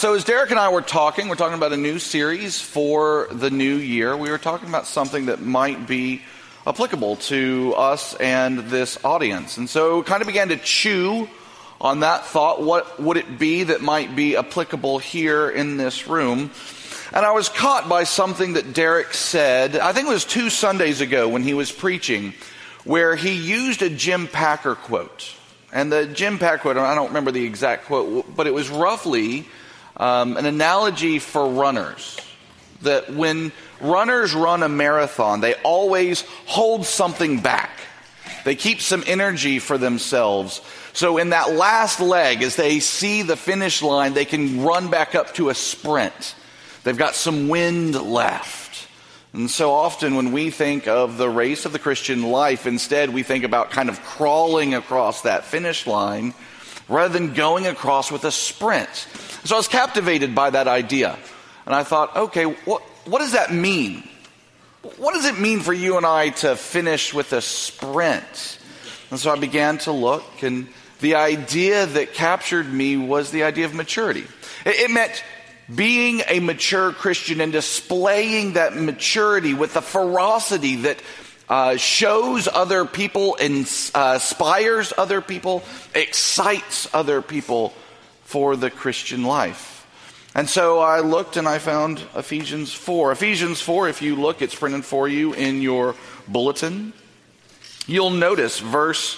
So as Derek and I were talking, we're talking about a new series for the new year. We were talking about something that might be applicable to us and this audience. And so kind of began to chew on that thought. What would it be that might be applicable here in this room? And I was caught by something that Derek said, I think it was 2 Sundays ago when he was preaching, where he used a Jim Packer quote. And the Jim Packer quote, I don't remember the exact quote, but it was roughly an analogy for runners. That when runners run a marathon, they always hold something back. They keep some energy for themselves. So in that last leg, as they see the finish line, they can run back up to a sprint. They've got some wind left. And so often when we think of the race of the Christian life, instead we think about kind of crawling across that finish line rather than going across with a sprint. So I was captivated by that idea. And I thought, okay, what does that mean? What does it mean for you and I to finish with a sprint? And so I began to look, and the idea that captured me was the idea of maturity. It meant being a mature Christian and displaying that maturity with the ferocity that shows other people, inspires other people, excites other people for the Christian life. And so I looked and I found Ephesians 4. Ephesians 4, if you look, it's printed for you in your bulletin. You'll notice verse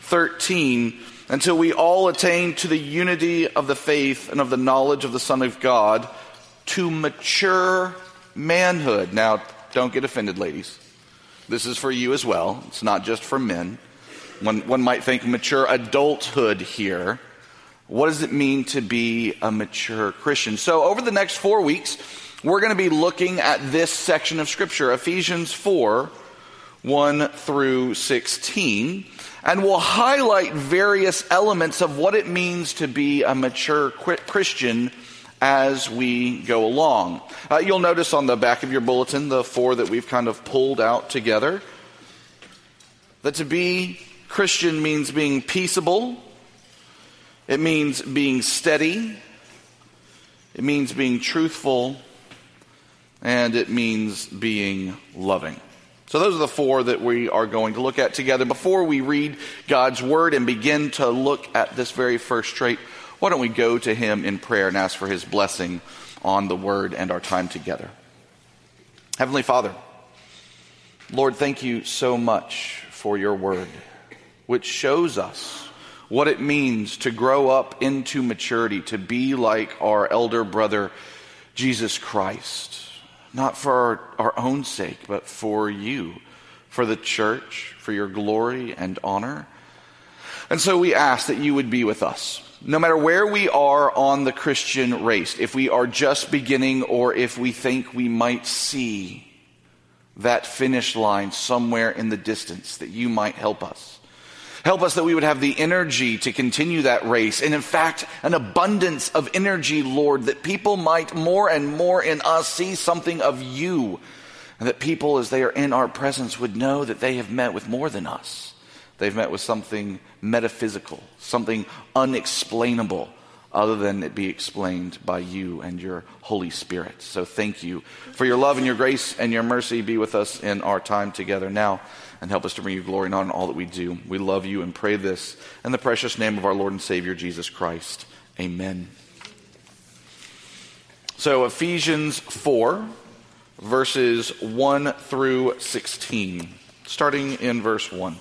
13, until we all attain to the unity of the faith and of the knowledge of the Son of God, to mature manhood. Now, don't get offended, ladies. This is for you as well. It's not just for men. One might think mature adulthood here. What does it mean to be a mature Christian? So over the next 4 weeks, we're going to be looking at this section of Scripture, Ephesians 4, 1 through 16. And we'll highlight various elements of what it means to be a mature Christian as we go along. You'll notice on the back of your bulletin, the 4 that we've kind of pulled out together, that to be Christian means being peaceable. It means being steady. It means being truthful. And it means being loving. So those are the 4 that we are going to look at together. Before we read God's Word and begin to look at this very first trait, why don't we go to Him in prayer and ask for His blessing on the Word and our time together. Heavenly Father, Lord, thank you so much for your Word, which shows us what it means to grow up into maturity, to be like our elder brother, Jesus Christ. Not for our own sake, but for you, for the church, for your glory and honor. And so we ask that you would be with us, no matter where we are on the Christian race, if we are just beginning or if we think we might see that finish line somewhere in the distance, that you might help us. Help us that we would have the energy to continue that race. And in fact, an abundance of energy, Lord, that people might more and more in us see something of you. And that people, as they are in our presence, would know that they have met with more than us. They've met with something metaphysical, something unexplainable, other than it be explained by you and your Holy Spirit. So thank you for your love and your grace and your mercy. Be with us in our time together now. And help us to bring you glory and honor in all that we do. We love you and pray this in the precious name of our Lord and Savior, Jesus Christ. Amen. So Ephesians 4, verses 1 through 16, starting in verse 1.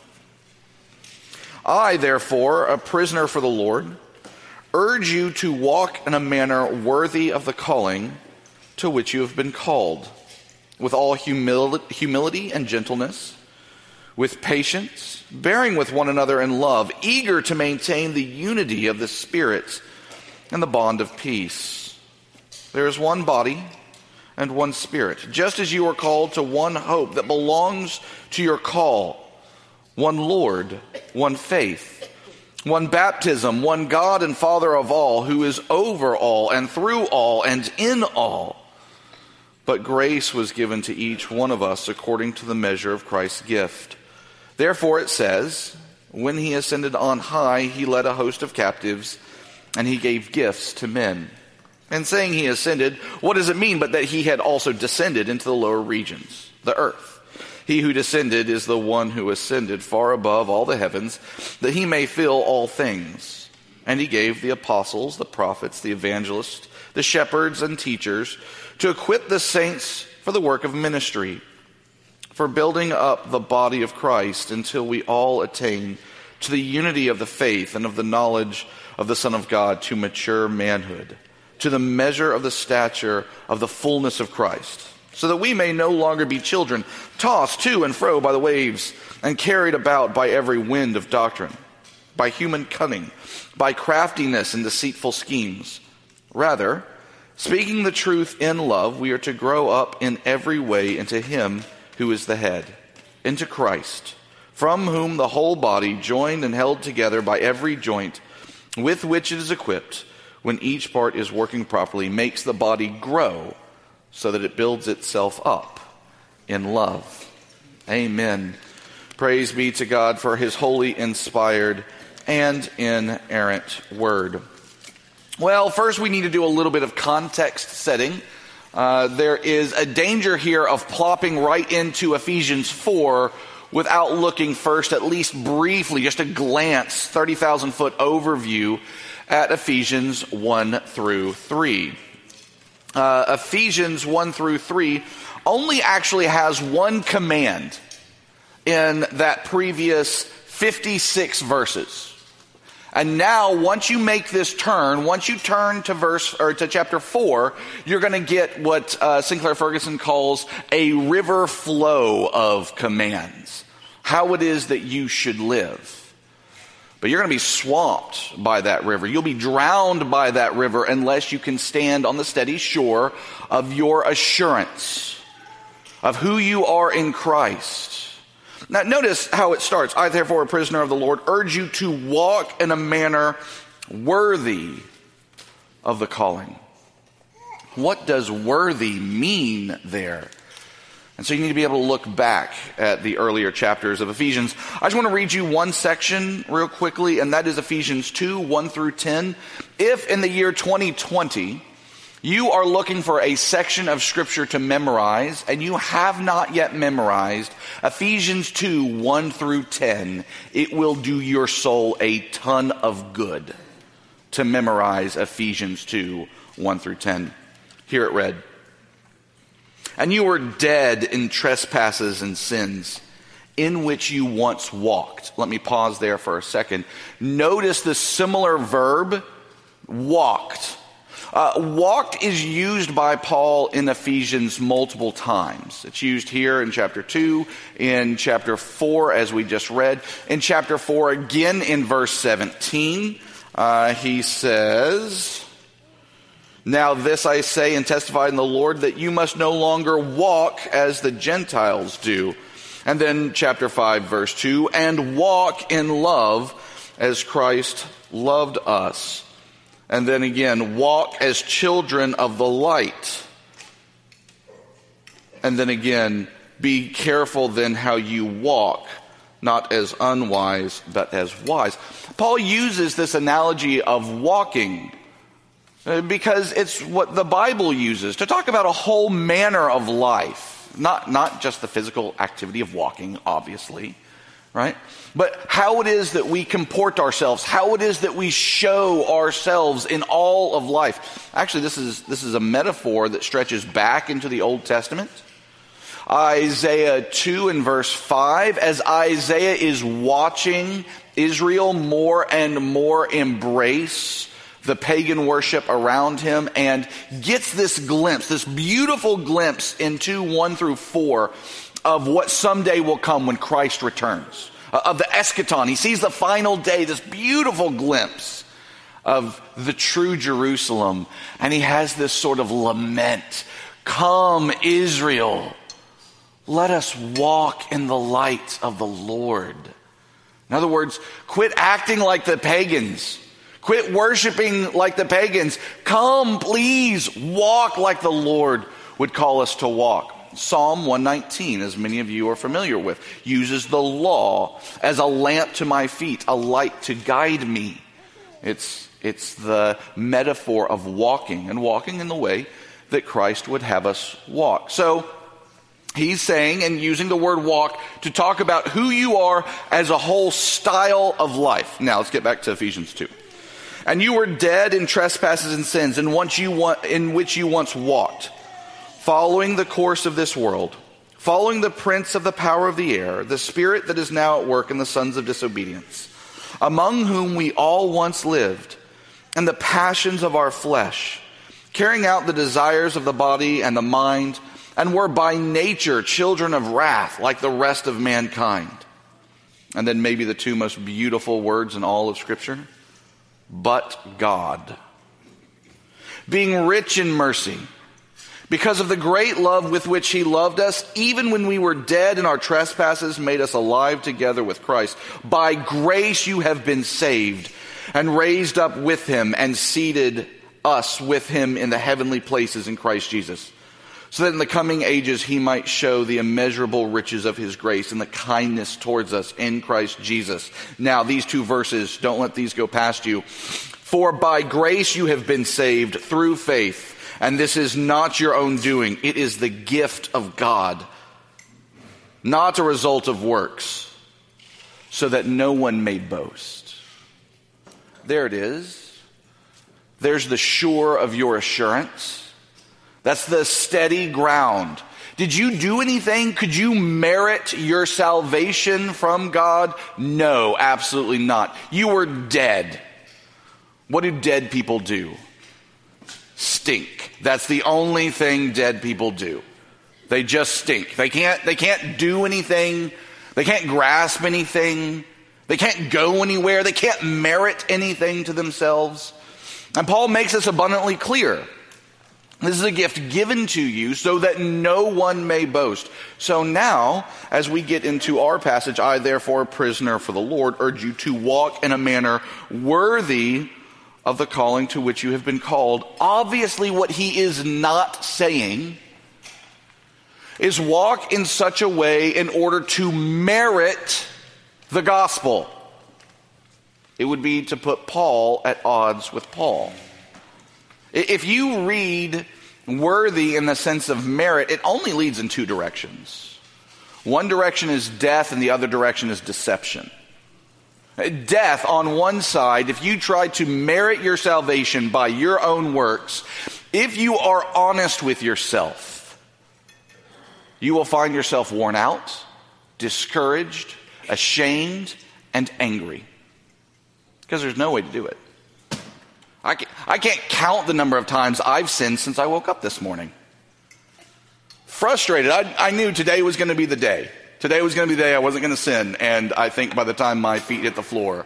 I, therefore, a prisoner for the Lord, urge you to walk in a manner worthy of the calling to which you have been called, with all humility and gentleness, with patience, bearing with one another in love, eager to maintain the unity of the Spirit and the bond of peace. There is one body and one Spirit, just as you are called to one hope that belongs to your call, one Lord, one faith, one baptism, one God and Father of all, who is over all and through all and in all. But grace was given to each one of us according to the measure of Christ's gift. Therefore it says, when he ascended on high, he led a host of captives, and he gave gifts to men. And saying he ascended, what does it mean but that he had also descended into the lower regions, the earth? He who descended is the one who ascended far above all the heavens, that he may fill all things. And he gave the apostles, the prophets, the evangelists, the shepherds and teachers to equip the saints for the work of ministry, for building up the body of Christ until we all attain to the unity of the faith and of the knowledge of the Son of God, to mature manhood, to the measure of the stature of the fullness of Christ, so that we may no longer be children, tossed to and fro by the waves and carried about by every wind of doctrine, by human cunning, by craftiness and deceitful schemes. Rather, speaking the truth in love, we are to grow up in every way into him who is the head, into Christ, from whom the whole body, joined and held together by every joint with which it is equipped, when each part is working properly, makes the body grow so that it builds itself up in love. Amen. Praise be to God for his holy, inspired, and inerrant word. Well, first we need to do a little bit of context setting. There is a danger here of plopping right into Ephesians 4 without looking first, at least briefly, just a glance, 30,000-foot overview at Ephesians 1 through 3. Ephesians 1 through 3 only actually has one command in that previous 56 verses. And now, once you make this turn, once you turn to chapter 4, you're going to get what Sinclair Ferguson calls a river flow of commands. How it is that you should live. But you're going to be swamped by that river. You'll be drowned by that river unless you can stand on the steady shore of your assurance of who you are in Christ. Now, notice how it starts. I, therefore, a prisoner of the Lord, urge you to walk in a manner worthy of the calling. What does worthy mean there? And so you need to be able to look back at the earlier chapters of Ephesians. I just want to read you one section real quickly, and that is Ephesians 2, 1 through 10. If in the year 2020 you are looking for a section of Scripture to memorize, and you have not yet memorized Ephesians 2, 1 through 10, it will do your soul a ton of good to memorize Ephesians 2, 1 through 10. Here it read. And you were dead in trespasses and sins, in which you once walked. Let me pause there for a second. Notice the similar verb, walked. Walked is used by Paul in Ephesians multiple times. It's used here in chapter 2, in chapter 4, as we just read. In chapter 4, again in verse 17, he says, now this I say and testify in the Lord, that you must no longer walk as the Gentiles do. And then chapter 5, verse 2, and walk in love as Christ loved us. And then again, walk as children of the light. And then again, be careful then how you walk, not as unwise, but as wise. Paul uses this analogy of walking because it's what the Bible uses to talk about a whole manner of life. Not just the physical activity of walking, obviously, right? But how it is that we comport ourselves, how it is that we show ourselves in all of life. Actually, this is a metaphor that stretches back into the Old Testament. Isaiah 2 and verse 5, as Isaiah is watching Israel more and more embrace the pagan worship around him and gets this glimpse, this beautiful glimpse in 2, 1 through 4 of what someday will come when Christ returns, of the eschaton. He sees the final day, this beautiful glimpse of the true Jerusalem, and he has this sort of lament. Come, Israel, let us walk in the light of the Lord. In other words, quit acting like the pagans. Quit worshiping like the pagans. Come, please, walk like the Lord would call us to walk. Psalm 119, as many of you are familiar with, uses the law as a lamp to my feet, a light to guide me. It's the metaphor of walking, and walking in the way that Christ would have us walk. So he's saying and using the word walk to talk about who you are as a whole style of life. Now let's get back to Ephesians 2. And you were dead in trespasses and sins in which you once walked, following the course of this world, following the prince of the power of the air, the spirit that is now at work in the sons of disobedience, among whom we all once lived, in the passions of our flesh, carrying out the desires of the body and the mind, and were by nature children of wrath, like the rest of mankind. And then maybe the two most beautiful words in all of Scripture, but God, being rich in mercy, because of the great love with which he loved us, even when we were dead in our trespasses, made us alive together with Christ. By grace you have been saved, and raised up with him, and seated us with him in the heavenly places in Christ Jesus, so that in the coming ages he might show the immeasurable riches of his grace and the kindness towards us in Christ Jesus. Now, these two verses, don't let these go past you. For by grace you have been saved through faith, and this is not your own doing. It is the gift of God, not a result of works, so that no one may boast. There it is. There's the shore of your assurance. That's the steady ground. Did you do anything? Could you merit your salvation from God? No, absolutely not. You were dead. What do dead people do? Stink. That's the only thing dead people do. They just stink. They can't do anything. They can't grasp anything. They can't go anywhere. They can't merit anything to themselves. And Paul makes this abundantly clear. This is a gift given to you so that no one may boast. So now, as we get into our passage, I therefore, a prisoner for the Lord, urge you to walk in a manner worthy of the calling to which you have been called. Obviously, what he is not saying is walk in such a way in order to merit the gospel. It would be to put Paul at odds with Paul. If you read worthy in the sense of merit, it only leads in two directions. One direction is death and the other direction is deception. Death on one side, if you try to merit your salvation by your own works, if you are honest with yourself, you will find yourself worn out, discouraged, ashamed, and angry. Because there's no way to do it. I can't count the number of times I've sinned since I woke up this morning. Frustrated. I knew today was going to be the day. Today was going to be the day I wasn't going to sin. And I think by the time my feet hit the floor,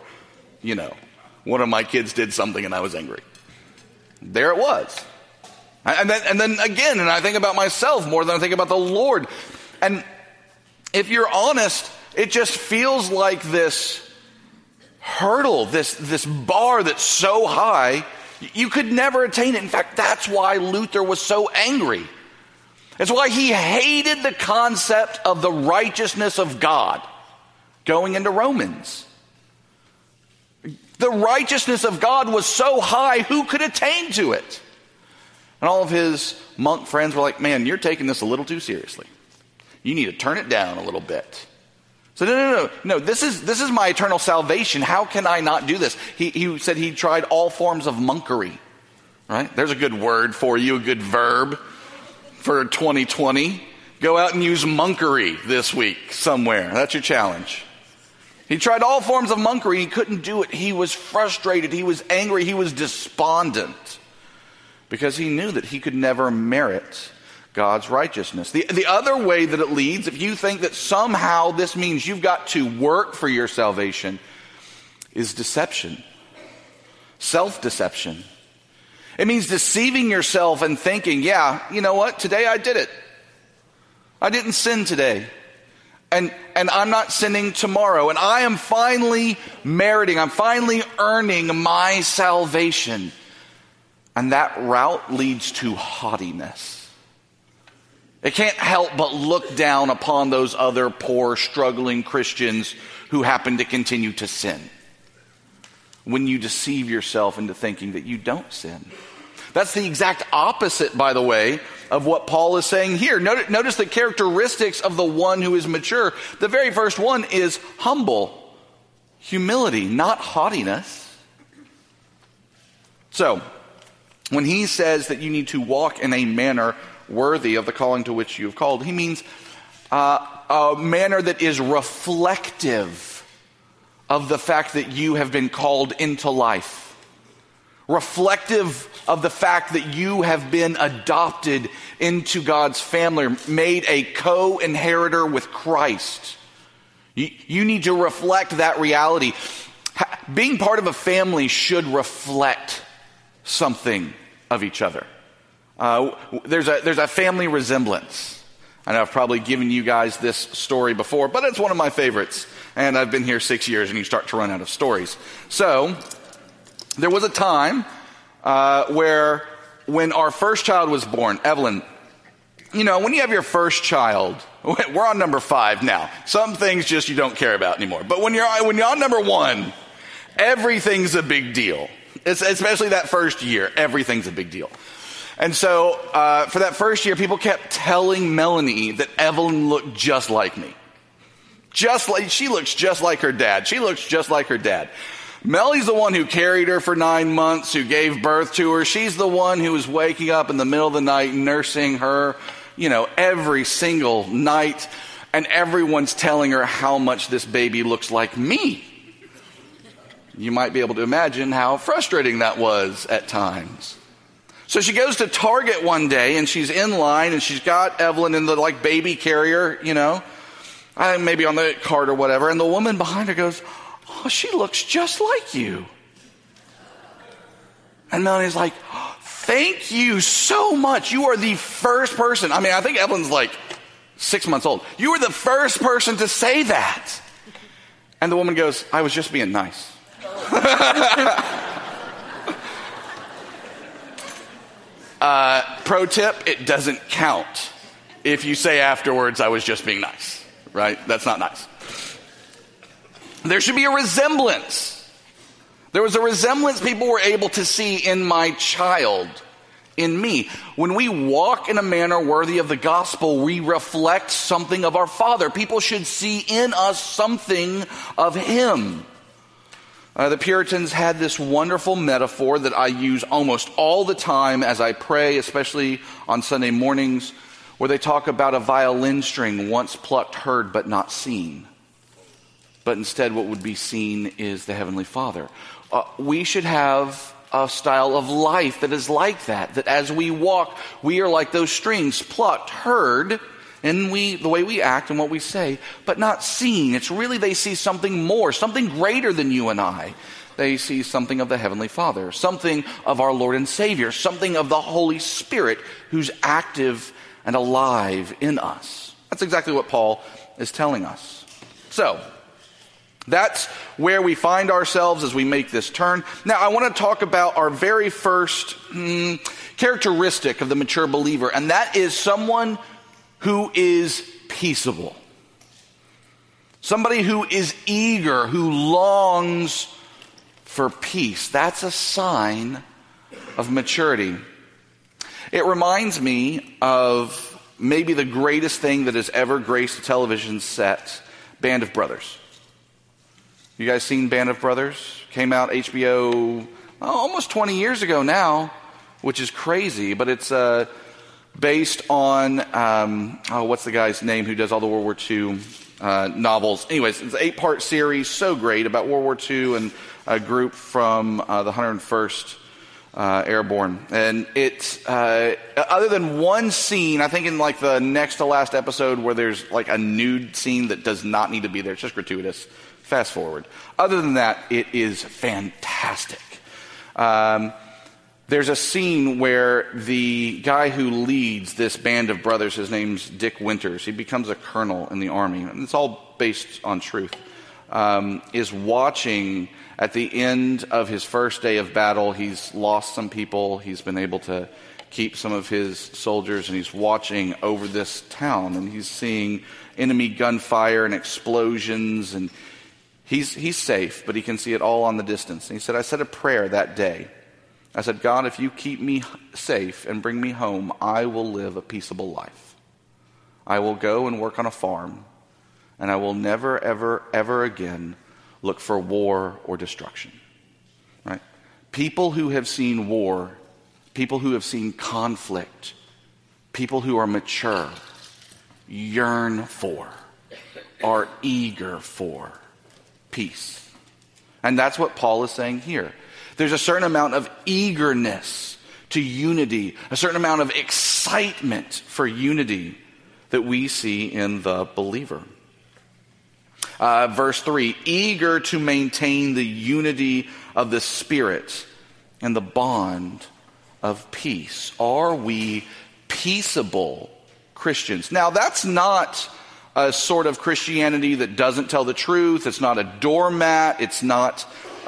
one of my kids did something and I was angry. There it was. And then again, and I think about myself more than I think about the Lord. And if you're honest, it just feels like this hurdle, this bar that's so high, you could never attain it. In fact, that's why Luther was so angry. It's why he hated the concept of the righteousness of God going into Romans. The righteousness of God was so high, who could attain to it? And all of his monk friends were like, man, you're taking this a little too seriously. You need to turn it down a little bit. So no, this is my eternal salvation. How can I not do this? He said he tried all forms of monkery. Right? There's a good word for you, a good verb for 2020. Go out and use monkery this week somewhere. That's your challenge. He tried all forms of monkery. He couldn't do it. He was frustrated. He was angry. He was despondent because he knew that he could never merit God's righteousness. The other way that it leads, if you think that somehow this means you've got to work for your salvation, is deception. Self-deception. It means deceiving yourself and thinking, yeah, you know what? Today I did it. I didn't sin today. And I'm not sinning tomorrow. And I am finally meriting, I'm finally earning my salvation. And that route leads to haughtiness. It can't help but look down upon those other poor, struggling Christians who happen to continue to sin. when you deceive yourself into thinking that you don't sin. That's the exact opposite, by the way, of what Paul is saying here. Notice the characteristics of the one who is mature. The very first one is humble, humility, not haughtiness. So, when he says that you need to walk in a manner worthy of the calling to which you have called, he means a manner that is reflective of the fact that you have been called into life. Reflective of the fact that you have been adopted into God's family, made a co-inheritor with Christ. You need to reflect that reality. Being part of a family should reflect something of each other. There's a family resemblance. I know I've probably given you guys this story before, but it's one of my favorites. And I've been here 6 years and you start to run out of stories. So, there was a time where when our first child was born, Evelyn, you know, when you have your first child, we're on number 5 now. Some things just you don't care about anymore. But when you're on number 1, everything's a big deal. Especially that first year, everything's a big deal. And so for that first year, people kept telling Melanie that Evelyn looked just like me. She looks just like her dad. She looks just like her dad. Melly's the one who carried her for 9 months, who gave birth to her. She's the one who was waking up in the middle of the night, nursing her, you know, every single night. And everyone's telling her how much this baby looks like me. You might be able to imagine how frustrating that was at times. So she goes to Target one day and she's in line and she's got Evelyn in the baby carrier, you know, maybe on the cart or whatever. And the woman behind her goes, "Oh, she looks just like you." And Melanie's like, "Oh, thank you so much. You are the first person." I mean, I think Evelyn's 6 months old. "You were the first person to say that." And the woman goes, "I was just being nice." Pro tip, it doesn't count if you say afterwards, "I was just being nice," right? That's not nice. There should be a resemblance. There was a resemblance people were able to see in my child, in me. When we walk in a manner worthy of the gospel, we reflect something of our Father. People should see in us something of Him. The Puritans had this wonderful metaphor that I use almost all the time as I pray, especially on Sunday mornings, where they talk about a violin string once plucked, heard, but not seen. But instead what would be seen is the Heavenly Father. We should have a style of life that is like that as we walk, we are like those strings, plucked, heard, and the way we act and what we say, but not seen. It's really they see something more, something greater than you and I. They see something of the Heavenly Father, something of our Lord and Savior, something of the Holy Spirit who's active and alive in us. That's exactly what Paul is telling us. So, that's where we find ourselves as we make this turn. Now, I want to talk about our very first characteristic of the mature believer, and that is someone who is peaceable. Somebody who is eager, who longs for peace. That's a sign of maturity. It reminds me of maybe the greatest thing that has ever graced a television set, Band of Brothers. You guys seen Band of Brothers? Came out HBO almost 20 years ago now, which is crazy, but it's based on, what's the guy's name who does all the World War II novels? Anyways, it's an 8-part series, so great, about World War II and a group from the 101st Airborne. And it's, other than one scene, I think in the next to last episode where there's a nude scene that does not need to be there, it's just gratuitous. Fast forward. Other than that, it is fantastic. There's a scene where the guy who leads this band of brothers, his name's Dick Winters, he becomes a colonel in the army, and it's all based on truth, is watching at the end of his first day of battle. He's lost some people. He's been able to keep some of his soldiers, and he's watching over this town, and he's seeing enemy gunfire and explosions, and He's safe, but he can see it all on the distance. And he said, I said a prayer that day. I said, God, if you keep me safe and bring me home, I will live a peaceable life. I will go and work on a farm, and I will never, ever, ever again look for war or destruction. Right? People who have seen war, people who have seen conflict, people who are mature, yearn for, are eager for peace. And that's what Paul is saying here. There's a certain amount of eagerness to unity, a certain amount of excitement for unity that we see in the believer. Verse 3, eager to maintain the unity of the Spirit and the bond of peace. Are we peaceable Christians? Now, that's not a sort of Christianity that doesn't tell the truth. It's not a doormat. It's not,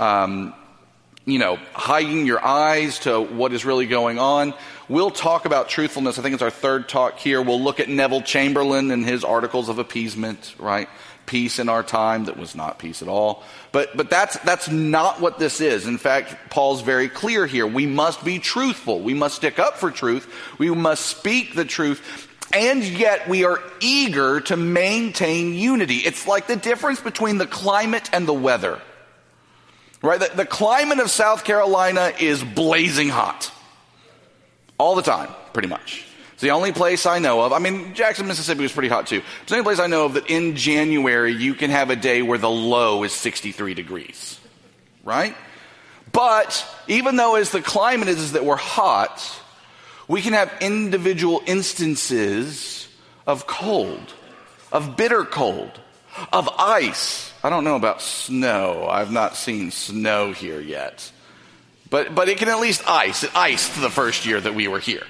hiding your eyes to what is really going on. We'll talk about truthfulness. I think it's our third talk here. We'll look at Neville Chamberlain and his articles of appeasement, right? Peace in our time that was not peace at all. But that's not what this is. In fact, Paul's very clear here. We must be truthful. We must stick up for truth. We must speak the truth. And yet we are eager to maintain unity. It's like the difference between the climate and the weather. Right? The climate of South Carolina is blazing hot. All the time, pretty much. It's the only place I know of. I mean, Jackson, Mississippi was pretty hot too. It's the only place I know of that in January you can have a day where the low is 63 degrees. Right? But even though as the climate is that we're hot, we can have individual instances of cold, of bitter cold, of ice. I don't know about snow. I've not seen snow here yet. But it can at least ice. It iced the first year that we were here.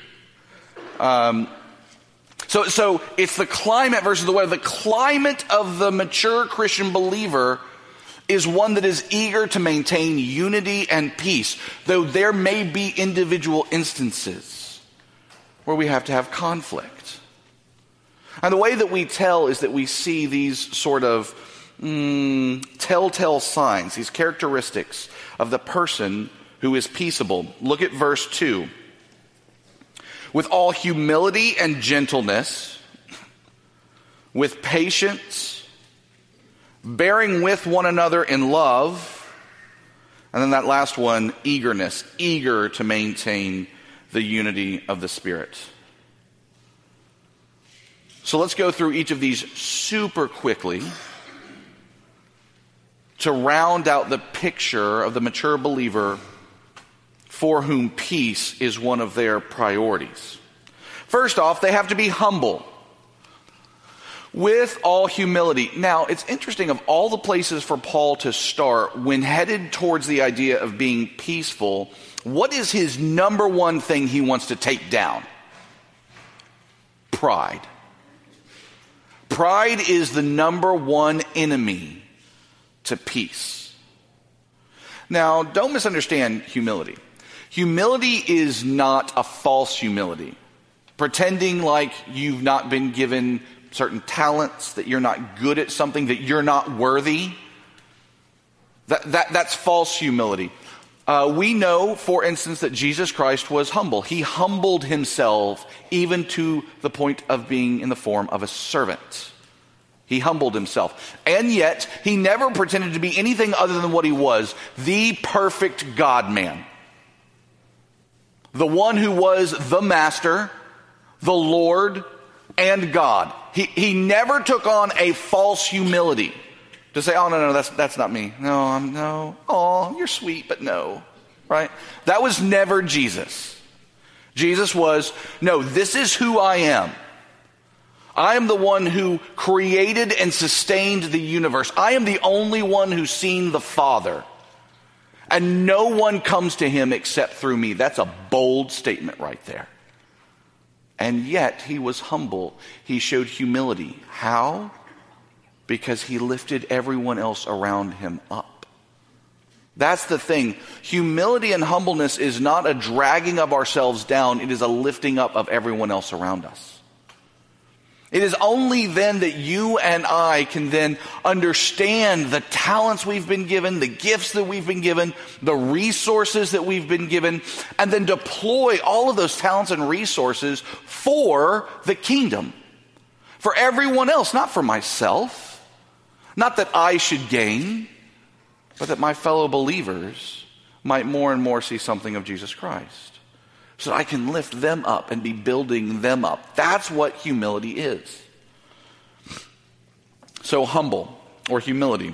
So it's the climate versus the weather. The climate of the mature Christian believer is one that is eager to maintain unity and peace, though there may be individual instances where we have to have conflict. And the way that we tell is that we see these sort of telltale signs, these characteristics of the person who is peaceable. Look at verse 2. With all humility and gentleness, with patience, bearing with one another in love, and then that last one, eagerness, eager to maintain the unity of the Spirit. So let's go through each of these super quickly to round out the picture of the mature believer for whom peace is one of their priorities. First off, they have to be humble. With all humility. Now, it's interesting, of all the places for Paul to start, when headed towards the idea of being peaceful, what is his number one thing he wants to take down? Pride. Pride is the number one enemy to peace. Now, don't misunderstand humility. Humility is not a false humility. Pretending like you've not been given certain talents, that you're not good at something, that you're not worthy. That's false humility. We know, for instance, that Jesus Christ was humble. He humbled himself even to the point of being in the form of a servant. He humbled himself. And yet, he never pretended to be anything other than what he was, the perfect God-man. The one who was the Master, the Lord, and God. He never took on a false humility to say, oh, no, that's not me. No, oh, you're sweet, but no, right? That was never Jesus. Jesus was, no, this is who I am. I am the one who created and sustained the universe. I am the only one who's seen the Father. And no one comes to him except through me. That's a bold statement right there. And yet he was humble. He showed humility. How? Because he lifted everyone else around him up. That's the thing. Humility and humbleness is not a dragging of ourselves down. It is a lifting up of everyone else around us. It is only then that you and I can then understand the talents we've been given, the gifts that we've been given, the resources that we've been given, and then deploy all of those talents and resources for the kingdom. For everyone else, not for myself. Not that I should gain, but that my fellow believers might more and more see something of Jesus Christ. So that I can lift them up and be building them up. That's what humility is. So humble, or humility,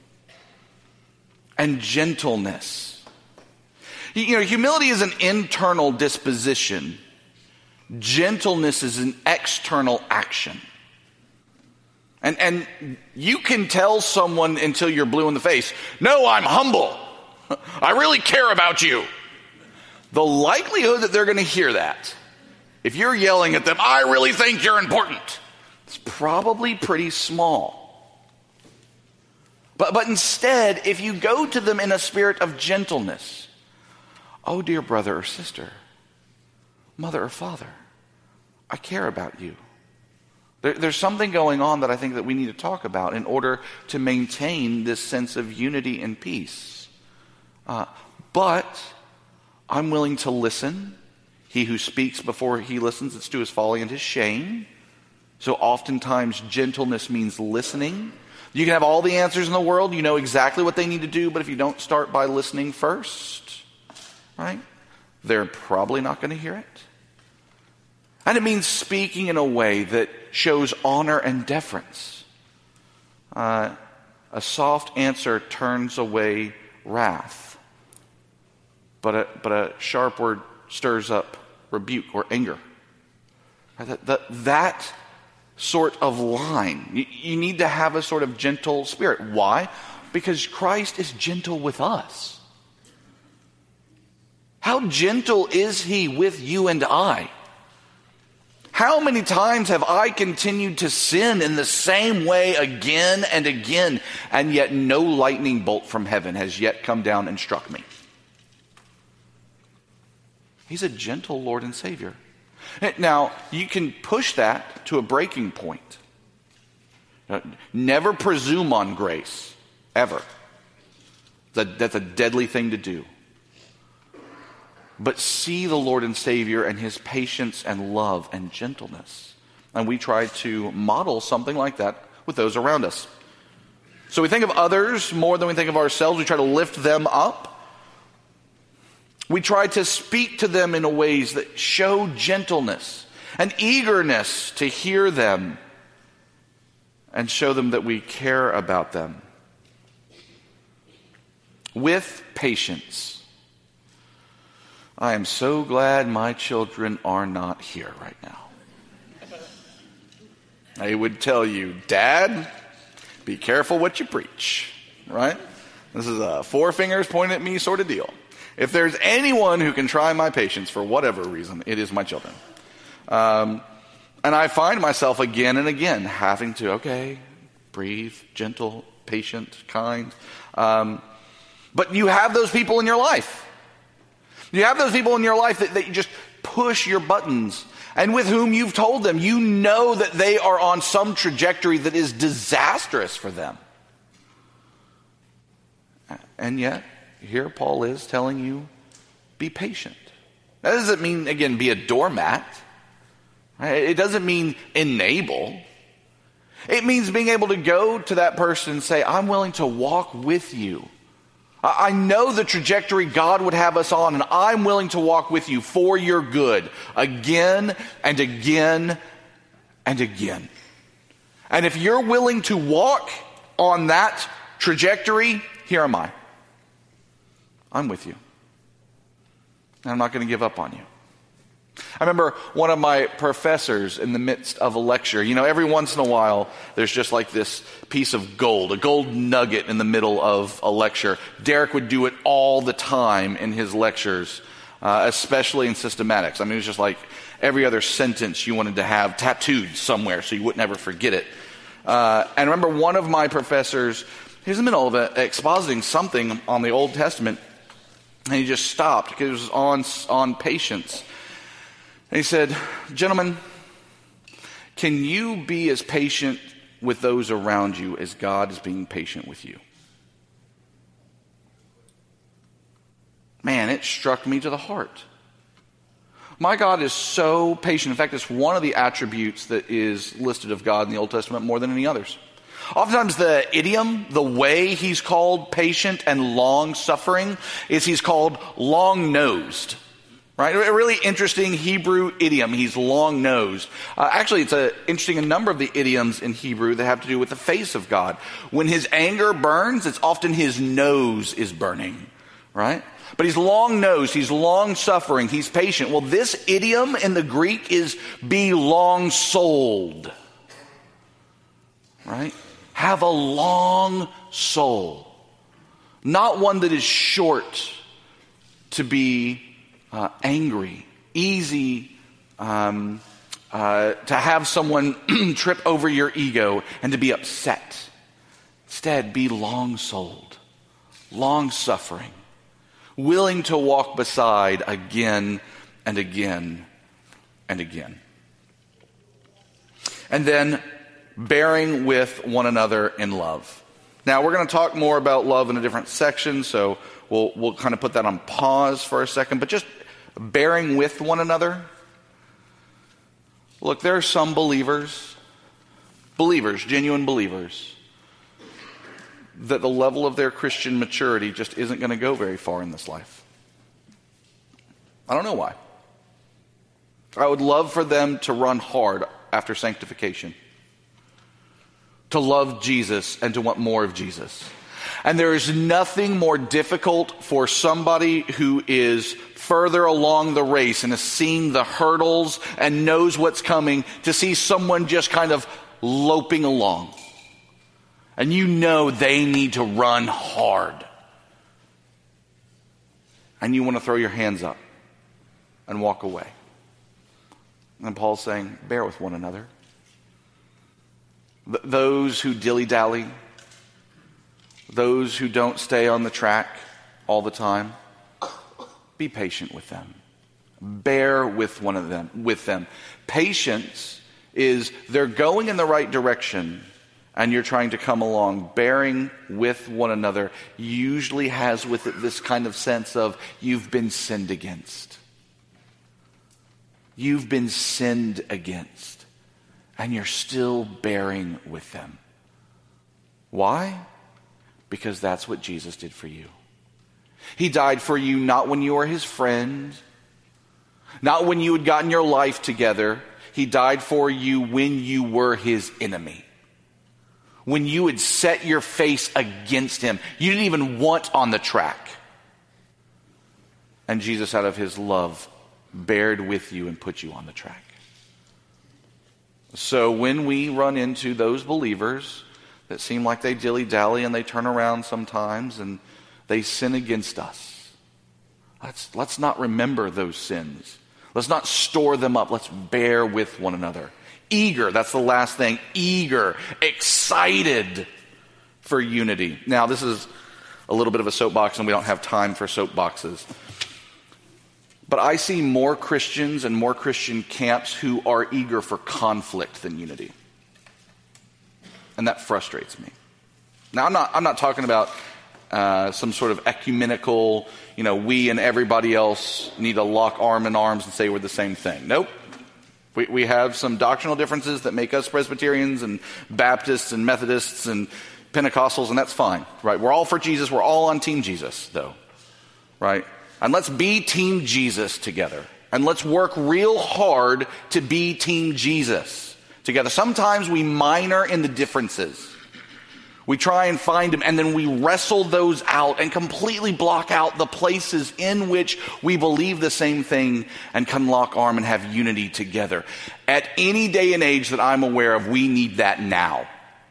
and gentleness. You know, humility is an internal disposition. Gentleness is an external action. And you can tell someone until you're blue in the face, no, I'm humble. I really care about you. The likelihood that they're going to hear that, if you're yelling at them, I really think you're important, it's probably pretty small. But instead, if you go to them in a spirit of gentleness, oh, dear brother or sister, mother or father, I care about you. There's something going on that I think that we need to talk about in order to maintain this sense of unity and peace. But I'm willing to listen. He who speaks before he listens, it's to his folly and his shame. So oftentimes gentleness means listening. You can have all the answers in the world. You know exactly what they need to do. But if you don't start by listening first, right, they're probably not going to hear it. And it means speaking in a way that shows honor and deference. A soft answer turns away wrath. But a sharp word stirs up rebuke or anger. That sort of line. You need to have a sort of gentle spirit. Why? Because Christ is gentle with us. How gentle is he with you and I? How many times have I continued to sin in the same way again and again, and yet no lightning bolt from heaven has yet come down and struck me? He's a gentle Lord and Savior. Now, you can push that to a breaking point. Never presume on grace, ever. That's a deadly thing to do. But see the Lord and Savior and his patience and love and gentleness. And we try to model something like that with those around us. So we think of others more than we think of ourselves. We try to lift them up. We try to speak to them in ways that show gentleness and eagerness to hear them and show them that we care about them. With patience. I am so glad my children are not here right now. They would tell you, Dad, be careful what you preach, right? This is a four fingers pointing at me sort of deal. If there's anyone who can try my patience for whatever reason, it is my children. And I find myself again and again having to, breathe, gentle, patient, kind. But you have those people in your life. You have those people in your life that you just push your buttons, and with whom you've told them, you know that they are on some trajectory that is disastrous for them. And yet, here Paul is telling you, be patient. That doesn't mean, again, be a doormat. Right? It doesn't mean enable. It means being able to go to that person and say, I'm willing to walk with you. I know the trajectory God would have us on, and I'm willing to walk with you for your good again and again and again. And if you're willing to walk on that trajectory, here am I. I'm with you. And I'm not going to give up on you. I remember one of my professors in the midst of a lecture. You know, every once in a while, there's just like this piece of gold, a gold nugget in the middle of a lecture. Derek would do it all the time in his lectures, especially in systematics. I mean, it was just like every other sentence you wanted to have tattooed somewhere so you wouldn't ever forget it. And I remember one of my professors, he was in the middle of expositing something on the Old Testament, and he just stopped because it was on patience. And he said, gentlemen, Can you be as patient with those around you as God is being patient with you? Man, it struck me to the heart. My God is so patient. In fact, it's one of the attributes that is listed of God in the Old Testament more than any others. Oftentimes the idiom, the way he's called patient and long-suffering, is he's called long-nosed. Right? A really interesting Hebrew idiom. He's long-nosed. Actually, it's interesting, a number of the idioms in Hebrew that have to do with the face of God. When his anger burns, it's often his nose is burning. Right? But he's long-nosed, he's long-suffering, he's patient. Well, this idiom in the Greek is be long-souled. Right? Have a long soul. Not one that is short to be angry. Easy to have someone trip over your ego and to be upset. Instead, be long-souled, long-suffering, willing to walk beside again and again and again. And then bearing with one another in love. Now, we're going to talk more about love in a different section, so we'll kind of put that on pause for a second. But just bearing with one another. Look, there are some believers, genuine believers, that the level of their Christian maturity just isn't going to go very far in this life. I don't know why. I would love for them to run hard after sanctification, to love Jesus and to want more of Jesus. And there is nothing more difficult for somebody who is further along the race and has seen the hurdles and knows what's coming to see someone just kind of loping along. And you know they need to run hard. And you want to throw your hands up and walk away. And Paul's saying, bear with one another. Those who dilly-dally, those who don't stay on the track all the time, be patient with them. Bear with them. Patience is they're going in the right direction and you're trying to come along. Bearing with one another usually has with it this kind of sense of you've been sinned against. You've been sinned against. And you're still bearing with them. Why? Because that's what Jesus did for you. He died for you not when you were his friend, not when you had gotten your life together. He died for you when you were his enemy. When you had set your face against him. You didn't even want on the track. And Jesus, out of his love, bared with you and put you on the track. So when we run into those believers that seem like they dilly-dally and they turn around sometimes and they sin against us, let's not remember those sins. Let's not store them up. Let's bear with one another. Eager, that's the last thing. Eager, excited for unity. Now, this is a little bit of a soapbox and we don't have time for soapboxes. But I see more Christians and more Christian camps who are eager for conflict than unity. And that frustrates me. Now, I'm not talking about some sort of ecumenical, we and everybody else need to lock arm in arms and say we're the same thing. Nope. We have some doctrinal differences that make us Presbyterians and Baptists and Methodists and Pentecostals, and that's fine. Right? We're all for Jesus. We're all on Team Jesus, though. Right? And let's be Team Jesus together. And let's work real hard to be Team Jesus together. Sometimes we minor in the differences. We try and find them, and then we wrestle those out and completely block out the places in which we believe the same thing and can lock arm and have unity together. At any day and age that I'm aware of, we need that now.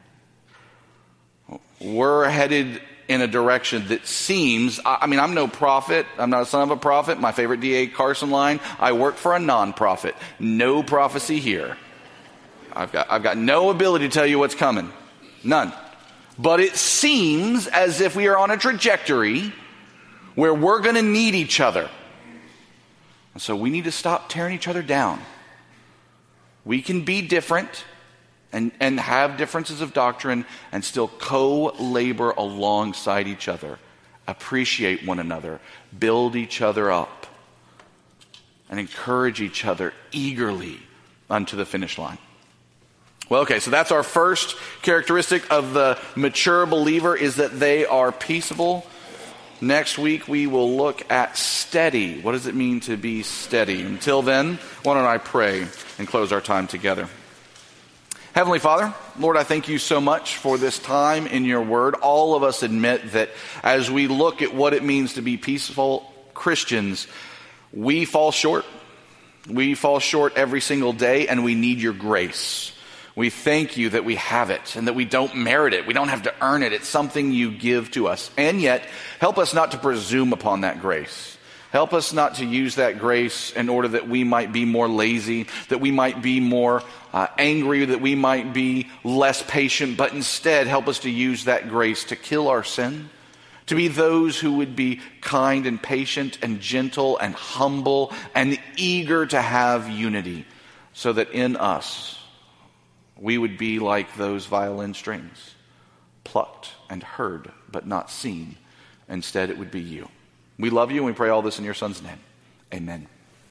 We're headed in a direction that seems, I'm no prophet. I'm not a son of a prophet. My favorite D.A. Carson line, I work for a non-prophet. No prophecy here. I've got no ability to tell you what's coming. None. But it seems as if we are on a trajectory where we're going to need each other. And so we need to stop tearing each other down. We can be different and have differences of doctrine and still co-labor alongside each other, appreciate one another, build each other up, and encourage each other eagerly unto the finish line. Well, okay, so that's our first characteristic of the mature believer, is that they are peaceable. Next week, we will look at steady. What does it mean to be steady? Until then, why don't I pray and close our time together? Heavenly Father, Lord, I thank you so much for this time in your word. All of us admit that as we look at what it means to be peaceful Christians, we fall short. We fall short every single day, and we need your grace. We thank you that we have it and that we don't merit it. We don't have to earn it. It's something you give to us. And yet, help us not to presume upon that grace. Help us not to use that grace in order that we might be more lazy, that we might be more angry, that we might be less patient, but instead help us to use that grace to kill our sin, to be those who would be kind and patient and gentle and humble and eager to have unity, so that in us we would be like those violin strings, plucked and heard but not seen. Instead, it would be you. We love you, and we pray all this in your Son's name. Amen.